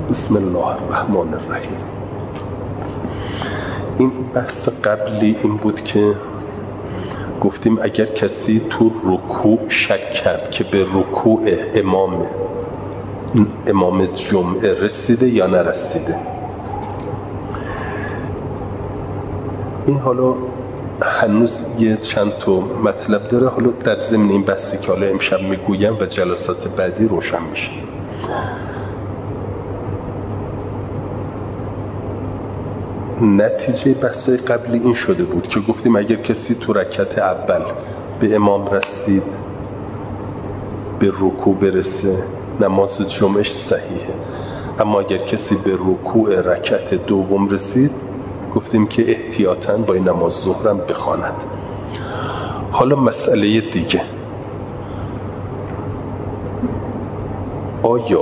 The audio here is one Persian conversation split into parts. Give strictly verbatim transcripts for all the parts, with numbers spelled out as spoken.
بسم الله الرحمن الرحیم. این بحث قبلی این بود که گفتیم اگر کسی تو رکوع شک کرد که به رکوع امام امام جمعه رسیده یا نرسیده، این حالا هنوز یه چند تا مطلب داره. حالا در ضمن این بحثی که حالا امشب میگویم و جلسات بعدی روشن میشه. نتیجه بحثای قبلی این شده بود که گفتیم اگر کسی تو رکعت اول به امام رسید به رکوع برسه نماز جمعش صحیحه، اما اگر کسی به رکوع رکعت دوم رسید گفتیم که احتیاطاً با این نماز ظهرم بخواند. حالا مسئله دیگه، آیا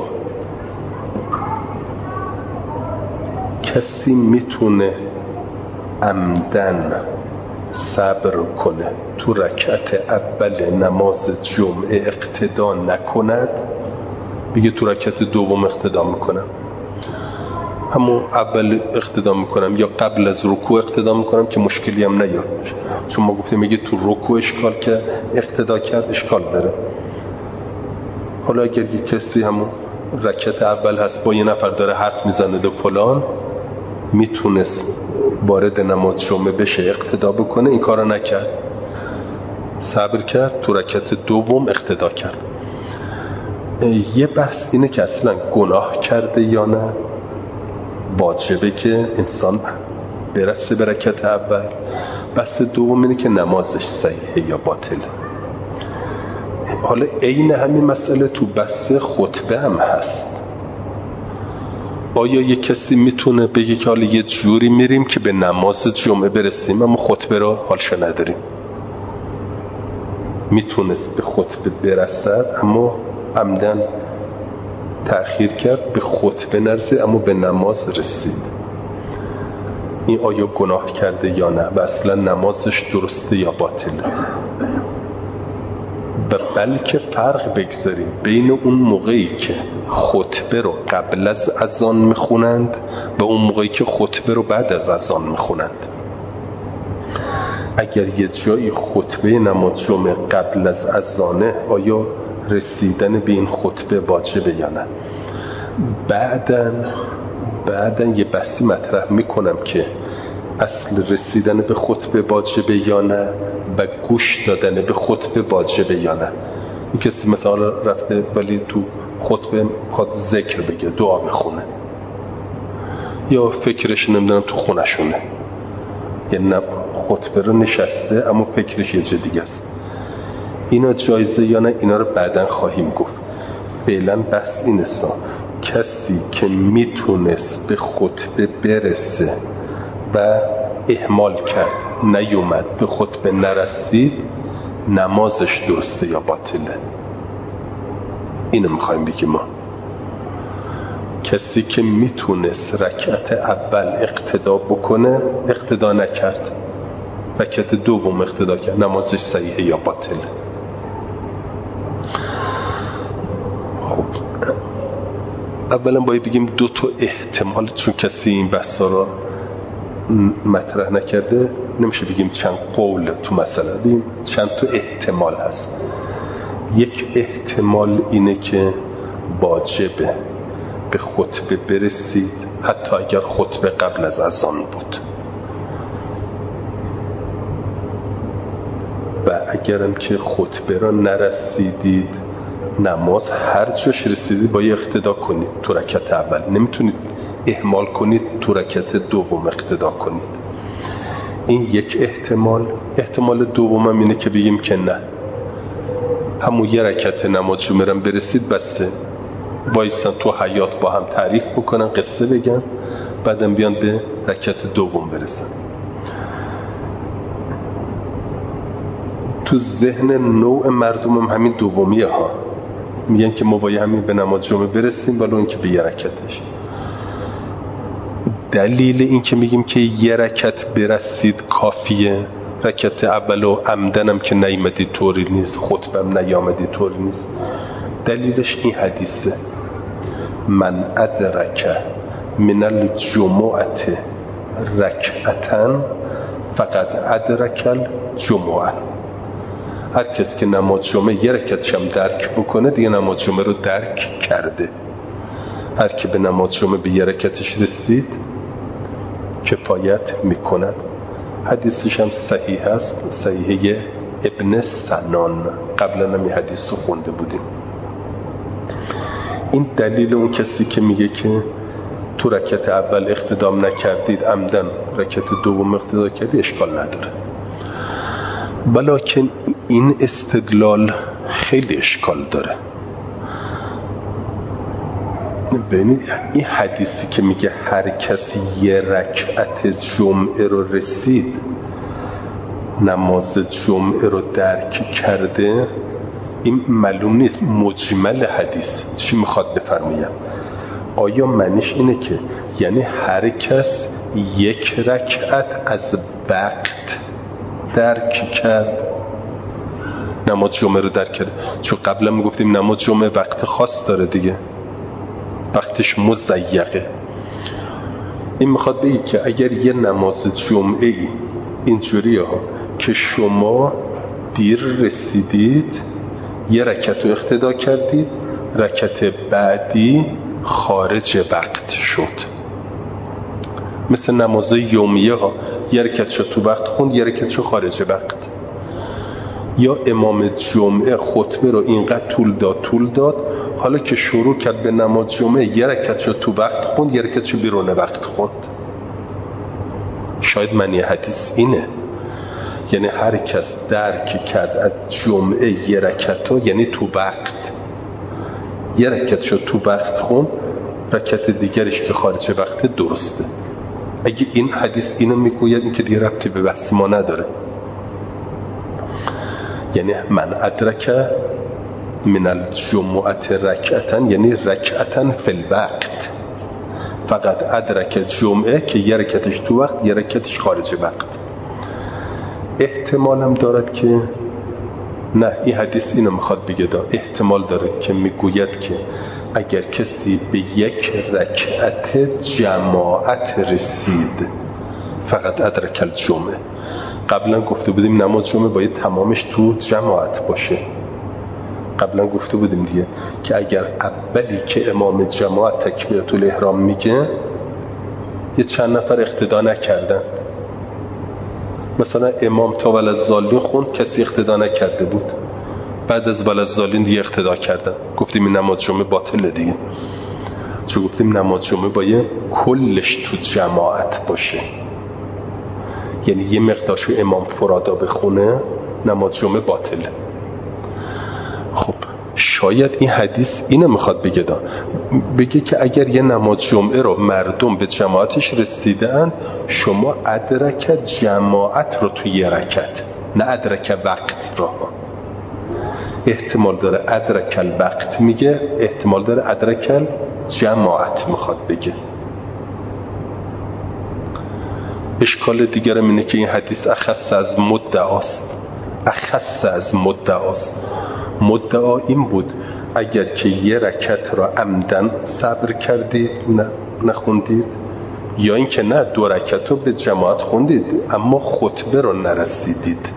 کسی میتونه عمدن صبر کنه تو رکعت اول نماز جمعه اقتدا نکند، بگه تو رکعت دوم اقتدا میکنم، همون اول اقتدا میکنم یا قبل از رکوع اقتدا میکنم که مشکلی هم نیاد؟ چون ما گفتیم میگه تو رکوع اشکال که اقتدا کرد اشکال داره. حالا اگر یک کسی همون رکعت اول هست با یه نفر داره حرف میزنه و فلان، میتونست وارد نماز جمعه بشه اقتدا بکنه، این کارو نکرد، صبر کرد، تو رکعت دوم اقتدا کرد. یه بحث اینه که اصلا گناه کرده یا نه، واجبه که انسان برسه به رکعت اول. بحث دوم اینه که نمازش صحیحه یا باطله. حالا عین همین مسئله تو بحث خطبه هم هست. آیا یک کسی میتونه بگه که حالا یه جوری میریم که به نماز جمعه برسیم اما خطبه رو حالش نداریم؟ میتونست به خطبه برسد اما عمدن تأخیر کرد، به خطبه نرسید اما به نماز رسید. این آیا گناه کرده یا نه و اصلا نمازش درسته یا باطله؟ بلکه فرق بگذاریم بین اون موقعی که خطبه رو قبل از اذان میخونند و اون موقعی که خطبه رو بعد از اذان میخونند. اگر یه جایی خطبه نماز جمعه قبل از اذانه، آیا رسیدن به این خطبه واجبه یا نه؟ بعدن بعدن یه بحثی مطرح میکنم که اصل رسیدن به خطبه واجبه یا نه و گوش دادن به خطبه واجبه یا نه. این کسی مثلا رفته ولی تو خطبه خود ذکر بگه، دعا بخونه، یا فکرش نمیدونم تو خونه شونه، یعنی خطبه رو نشسته اما فکرش یه جا دیگه است، اینا جایزه یا نه؟ اینا رو بعدن خواهیم گفت. فعلا بحث اینه سا کسی که میتونست به خطبه برسه و اهمال کرد، نیومد، به خطبه نرسید، نمازش درسته یا باطله؟ اینو میخوایم بگیم. ما کسی که میتونست رکعت اول اقتدا بکنه اقتدا نکرد، رکعت دوم اقتدا کرد، نمازش صحیحه یا باطله؟ خب اولا باید بگیم دو تا احتمال، چون کسی این بحثا رو مطرح نکرده نمیشه بگیم چند قول تو مسئله، بگیم چند تا احتمال هست. یک احتمال اینه که واجبه به خطبه برسید حتی اگر خطبه قبل از اذان بود، و اگرم که خطبه را نرسیدید نماز هر جاش رسیدید باید اقتدا کنید تو رکعت اول، نمیتونید اهمال کنید تو رکعت دوم اقتدا کنید. این یک احتمال. احتمال دومم اینه که بگیم که نه، همون یه رکعت نماز جمعه برسید بسه، وایسن تو حیات با هم تعریف بکنن، قصه بگن، بعدم بیان به رکعت دوم برسن. تو ذهن نوع مردم هم همین دومیه ها، میگن که ما باید همین به نماز جمعه برسیم ولو اینکه به یه رکعتش. دلیل این که میگیم که یه رکعت برسید کافیه، رکعت اول و عمدنم که نیامدی طوری نیست، خطبم نیامدی طوری نیست، دلیلش این حدیثه. من ادرک من الجمعه رکعتن فقط ادرک الجمعه. هر کس که نماز جمعه یه رکعتش هم درک بکنه دیگه نماز جمعه رو درک کرده. هر که به نماز جمعه به یه رکعتش رسید کفایت میکند. حدیثش هم صحیح است، صحیحه ابن سنان، قبلا هم این حدیث رو خونده بودیم. این دلیل اون کسی که میگه که تو رکعت اول اقتدام نکردید عمدن رکعت دوم اقتدا کردی اشکال نداره، ولیکن این استدلال خیلی اشکال داره. ببینید این حدیثی که میگه هر کسی یه رکعت جمعه رو رسید نماز جمعه رو درک کرده، این معلوم نیست مجمل حدیث چی میخواد بفرماید. آیا معنیش اینه که یعنی هر کس یک رکعت از وقت درک کرد نماز جمعه رو درک کرد؟ چون قبلا میگفتیم نماز جمعه وقت خاص داره دیگه، وقتش مضیقه. این میخواد بگه که اگر یه نماز جمعه ای اینجوریه ها که شما دیر رسیدید یه رکعت رو اقتدا کردید، رکعت بعدی خارج وقت شد، مثل نمازهای یومیه ها یه رکعت شد تو وقت خوند یه رکعت شد خارج وقت. یا امام جمعه خطبه رو اینقدر طول داد طول داد حالا که شروع کرد به نماز جمعه یه رکعت شد تو وقت خوند یه رکعت شد بیرون وقت خوند. شاید معنی حدیث اینه، یعنی هر کس درک کرد از جمعه یه رکعت ها یعنی تو وقت، یه رکعت شد تو وقت خوند رکعت دیگرش که خارج وقت درسته. اگه این حدیث اینو میگوید این که دیگه ربطی به بحث ما نداره. یعنی من ادرک من الجمعه رکعتن یعنی رکعتن فی الوقت، فقط ادرک جمعه که یه رکعتش تو وقت یه رکعتش خارج وقت. احتمالم دارد که نه این حدیث اینو میخواد بگه دا. احتمال داره که میگوید که اگر کسی به یک رکعت جماعت رسید فقط ادرک الجمعه. قبلا گفته بودیم نماز جمعه باید تمامش تو جماعت باشه. قبلا گفته بودیم دیگه که اگر اولی که امام جماعت تکبیرت الاحرام میگه یه چند نفر اقتدا نکردن، مثلا امام تا وللضالین خوند کسی اقتدا نکرده بود، بعد از وللضالین دیگه اقتدا کردن، گفتیم این نماز جمعه باطله دیگه. چون گفتیم نماز جمعه باید کلش تو جماعت باشه، یعنی یه مقدارشو امام فرادا بخونه نماز جمعه باطله. خب شاید این حدیث اینو میخواد بگه دا. بگه که اگر یه نماز جمعه رو مردم به جماعتش رسیدن شما ادرک جماعت رو توی یه رکعت، نه ادرک وقت رو. احتمال داره ادرک الوقت میگه، احتمال داره ادرک جماعت میخواد بگه. اشکال دیگرم اینه که این حدیث اخص از مدعاست، اخص از مدعاست. مدعا این بود اگر که یه رکعت را عمدن صبر کردید نه نخوندید، یا این که نه دو رکعت رو به جماعت خوندید اما خطبه رو نرسیدید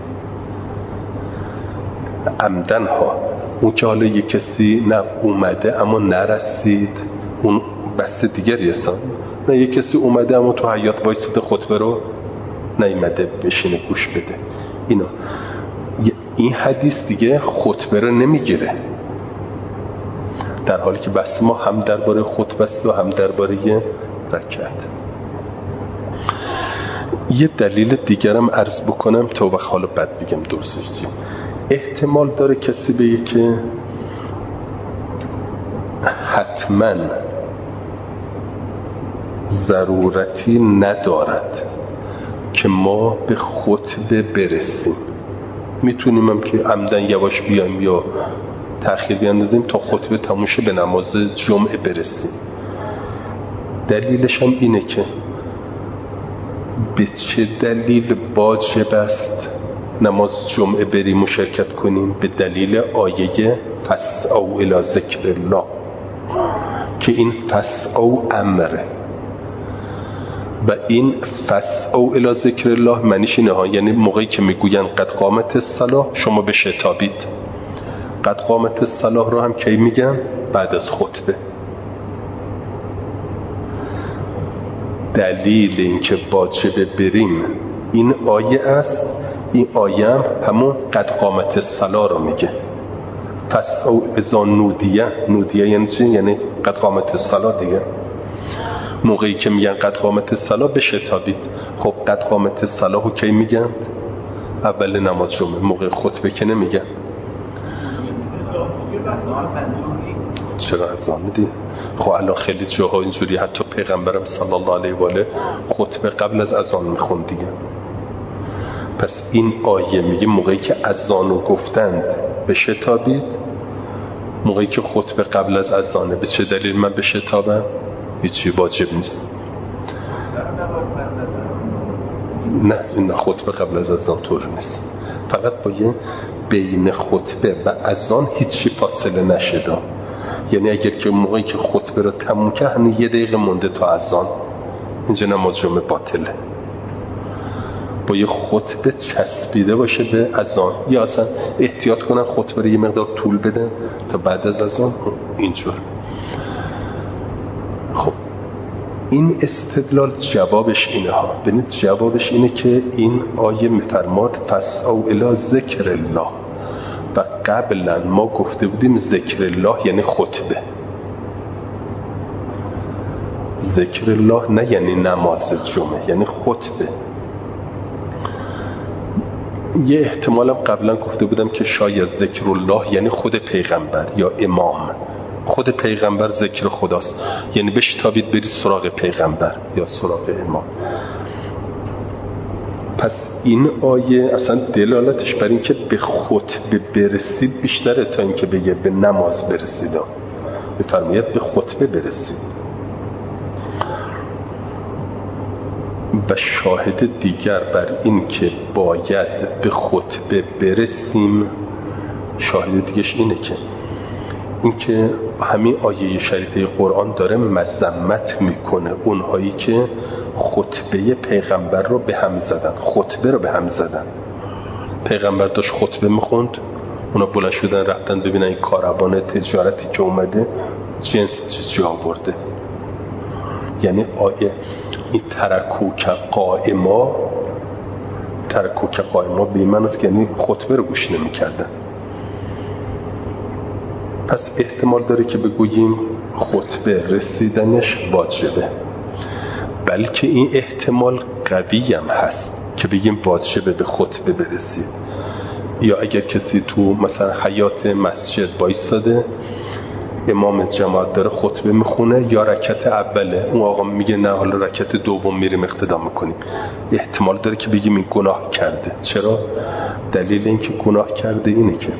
عمدن ها. اون که حالا یه کسی نه اومده اما نرسید اون بحث دیگری هستن. نه یه کسی اومده اما تو حیات وایساده خطبه رو نیامده بشینه گوش بده. اینا این حدیث دیگه خطبه رو نمیگیره، در حالی که بحث ما هم درباره خطبه است و هم درباره رکعت. یه دلیل دیگرم عرض بکنم تا وقت حالا بعد بگم درستش. احتمال داره کسی بگه که حتما ضرورتی ندارد که ما به خطبه برسیم، میتونیم هم که عمدن یواش بیایم یا تأخیر بیاندازیم تا خطبه تموم شه به نماز جمعه برسیم. دلیلش هم اینه که به چه دلیل واجب است نماز جمعه بریم و شرکت کنیم؟ به دلیل آیه فسعوا الی ذکر الله. که این فسعوا امره و این فسعوا الی ذکر الله معنیش اینه ها، یعنی موقعی که میگوین قد قامت الصلاة شما بشتابید. قد قامت الصلاة رو هم کی میگن؟ بعد از خطبه. دلیل این که واجبه بریم این آیه است. این آیه هم همون قد قامت الصلاة رو میگه. فسعوا اذا نودیه. نودیه یعنی چی؟ یعنی قد قامت الصلاة دیگه. موقعی که میگن قد قامت الصلاة بشتابید. خب قد قامت الصلاة رو کی میگن؟ اول نماز جمعه، موقع خطبه که نمیگن. چرا اذان میدی؟ خب الان خیلی جاها اینجوری، حتی پیغمبرم صلی الله علیه و آله خطبه قبل از اذان میخوند دیگه. پس این آیه میگه موقعی که اذانو گفتند بشتابید، موقعی که خطبه قبل از اذانه. به چه دلیل من بشتابم؟ هیچی واجب نیست. نه این خطبه قبل از اذان طور نیست، فقط باید بین خطبه و اذان هیچی فاصله نشده. یعنی اگر که موقعی که خطبه رو تموم کرد همین یه دقیقه مونده تا اذان، اینجا نماز جمعه باطله. باید خطبه چسبیده باشه به اذان، یا اصلا احتیاط کنن خطبه رو یه مقدار طول بدن تا بعد از اذان. اینجور. خب این استدلال جوابش اینه ها. ببینید جوابش اینه که این آیه میفرماد فسعوا الی ذکر الله و قبلا ما گفته بودیم ذکر الله یعنی خطبه. ذکر الله نه یعنی نماز جمعه، یعنی خطبه. یه احتمالم قبلا گفته بودم که شاید ذکر الله یعنی خود پیغمبر یا امام. خود پیغمبر ذکر خداست، یعنی بشتابید برید سراغ پیغمبر یا سراغ امام. پس این آیه اصلا دلالتش بر این که به خطبه برسید بیشتره تا این که بگه به نماز برسید. بفرماید به خطبه برسید. و شاهد دیگر بر این که باید به خطبه برسیم، شاهد دیگرش اینه که این که همین آیه شریفه قرآن داره مذمت میکنه اونهایی که خطبه پیغمبر رو به هم زدن. خطبه رو به هم زدن. پیغمبر داشت خطبه میخوند، اونا بلند شدن رفتن ببینن این کاروان تجارتی که اومده جنس چی آورده. یعنی آیه این ترکوک قائما، ترکوک قائما به این معنی است که یعنی خطبه رو گوش نمی‌کردن. پس احتمال داره که بگوییم خطبه رسیدنش واجبه، بلکه این احتمال قوی هم هست که بگیم واجبه به خطبه برسید. یا اگر کسی تو مثلا حیات مسجد بایستاده، امام جماعت داره خطبه میخونه یا رکعت اوله، اون آقا میگه نه حالا رکعت دوم میریم اقتدا میکنیم، احتمال داره که بگیم این گناه کرده. چرا؟ دلیل این که گناه کرده اینه که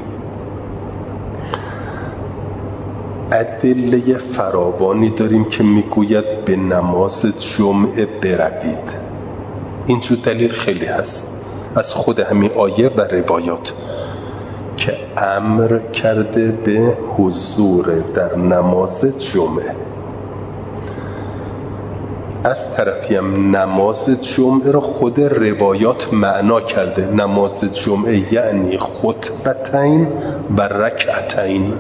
ادله فراوانی داریم که میگوید به نماز جمعه بروید. اینجور دلیل خیلی هست از خود همین آیه و روایات که امر کرده به حضور در نماز جمعه. از طرفی هم نماز جمعه رو خود روایات معنا کرده. نماز جمعه یعنی خطبتین و رکعتین.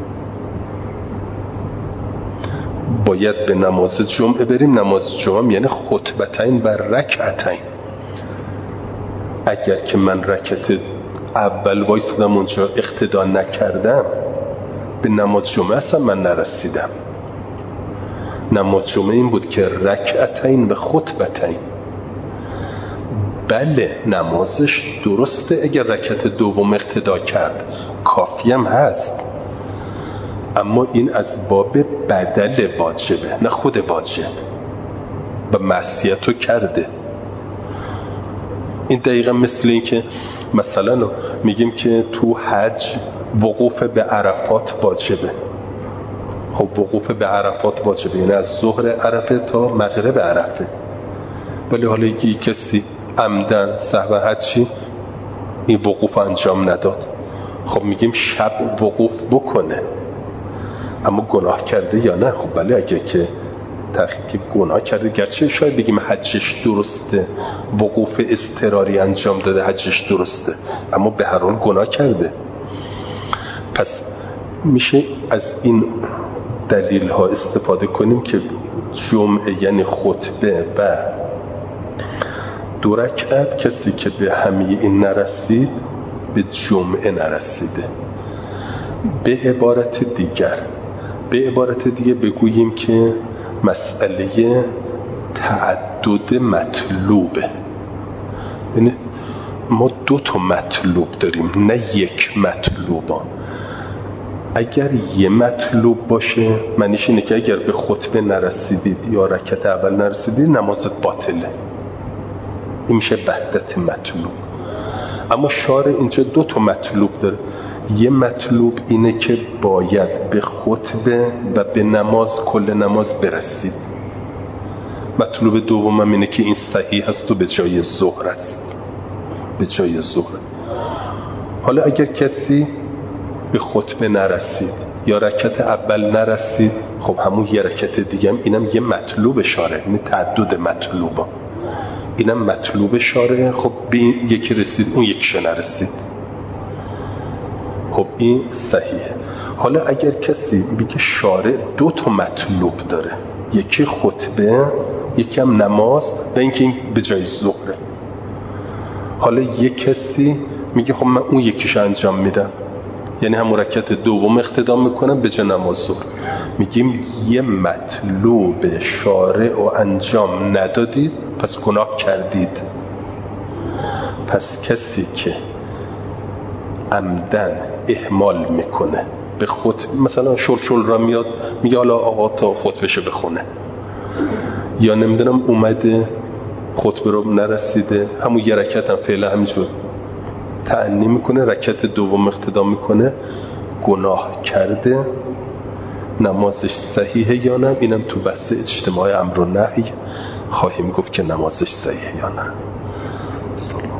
باید به نماز جمعه بریم. نماز جمعه یعنی خطبتین و رکعتین. اگر که من رکعت اول وایسادم اونجا اقتدا نکردم، به نماز جمعه اصلا من نرسیدم. نماز جمعه این بود که رکعتین و خطبتین. بله نمازش درسته اگر رکعت دوم اقتدا کرد، کافی هم هست، اما این از باب بدل واجبه نه خود واجب، و معصیتو کرده. این دقیقا مثل این که مثلا میگیم که تو حج وقوف به عرفات واجبه. خب وقوف به عرفات واجبه یعنی از ظهر عرفه تا مغرب عرفه، ولی حالا یکی کسی عمدن سهو حجی این وقوف انجام نداد، خب میگیم شب وقوف بکنه. اما گناه کرده یا نه؟ خب بله، اگه که تحقیق گناه کرده، گرچه شاید بگیم حجش درسته، وقوف اضطراری انجام داده، حجش درسته، اما به هر حال گناه کرده. پس میشه از این دلیل ها استفاده کنیم که جمعه یعنی خطبه و دو رکعت، کسی که به همه این نرسید به جمعه نرسیده. به عبارت دیگر به عبارت دیگه بگوییم که مسئله تعدد مطلوبه. یعنی ما دو تا مطلوب داریم، نه یک مطلوبا. اگر یه مطلوب باشه معنیش اینه که اگر به خطبه نرسیدید یا رکعت اول نرسیدید نمازت باطله. این میشه وحدت مطلوب. اما شارع اینجا دو تا مطلوب داره. یه مطلوب اینه که باید به خطبه و به نماز، کل نماز برسید. مطلوب دومم اینه که این صحیح هست و به جای ظهر است، به جای ظهر. حالا اگر کسی به خطبه نرسید یا رکعت اول نرسید، خب همون یه رکعت دیگه هم اینم یه مطلوب شارع، این تعدد مطلوبا، اینم مطلوب شارع. خب به یکی رسید اون یکیش نرسید، خب این صحیحه. حالا اگر کسی بگه شارع دو تا مطلوب داره، یکی خطبه یکی هم نماز و اینکه این به جای ظهره، حالا یک کسی میگه خب من اون یکیش انجام میدم، یعنی هم رکعت دوم اقتدا میکنم به جای نماز ظهر، میگیم یه مطلوب شارع و انجام ندادید پس گناه کردید. پس کسی که عمدن اهمال میکنه به خود، مثلا شل شل را میاد میگه حالا آقا تا خطبهشو بخونه، یا نمیدونم اومده خطبه رو نرسیده، همون یه رکعت هم فعلا همینجور تأنی میکنه، رکعت دوم اقتدا میکنه، گناه کرده. نمازش صحیحه یا نه؟ اینم تو بحث اجتماع امر و نهی خواهیم گفت که نمازش صحیحه یا نه.